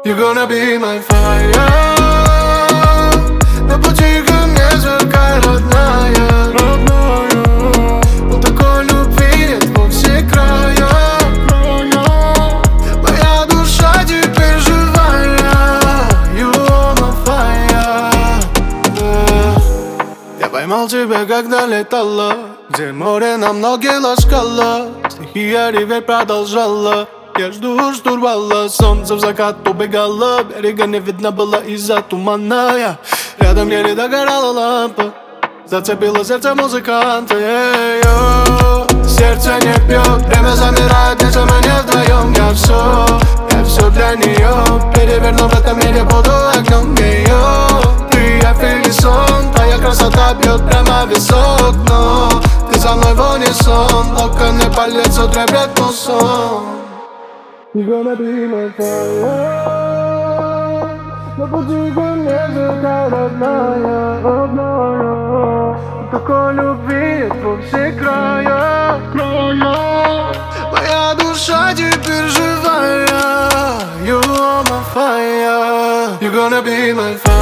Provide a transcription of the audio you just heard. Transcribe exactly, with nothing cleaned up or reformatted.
You're gonna be my fire. На пути ко мне сверкай, родная, родная. Но такой любви нет во все края, края. Моя душа теперь живая. You are my fire, yeah. Я поймал тебя, когда летала, где море на многие ласкало, стихия ревель продолжала. Я жду штурвала, солнце в закат убегало, берега не видно было из-за тумана. Я рядом еле догорала лампа, зацепила сердце музыканта. Yeah, сердце не пьет, время замирает, если мы не вдвоем. Я все, я все для нее, переверну в этом мире, буду огнем ее. Ты эфир и сон, твоя красота бьет прямо в висок, но ты со мной в унисон, локоны по лицу треплет мусон. You're gonna be my fire. На пути ко мне сверкай, родная, родная. Такой любви нет во все края, края. Моя душа теперь живая. You are my fire. You're gonna be my fire.